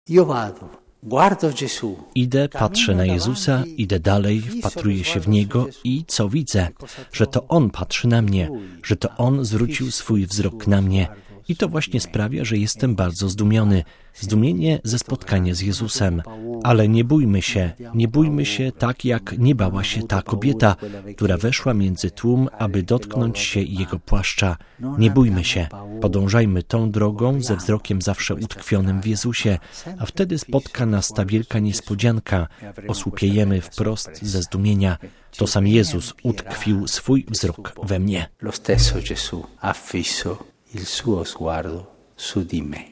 Idę, patrzę na Jezusa, idę dalej, wpatruję się w Niego i co widzę? Że to On patrzy na mnie, że to On zwrócił swój wzrok na mnie. I to właśnie sprawia, że jestem bardzo zdumiony. Zdumienie ze spotkania z Jezusem. Ale nie bójmy się tak, jak nie bała się ta kobieta, która weszła między tłum, aby dotknąć się Jego płaszcza. Nie bójmy się. Podążajmy tą drogą ze wzrokiem zawsze utkwionym w Jezusie, a wtedy spotka nas ta wielka niespodzianka. Osłupiejemy wprost ze zdumienia. To sam Jezus utkwił swój wzrok we mnie. Lo stesso Gesù ha fisso il suo sguardo su di me.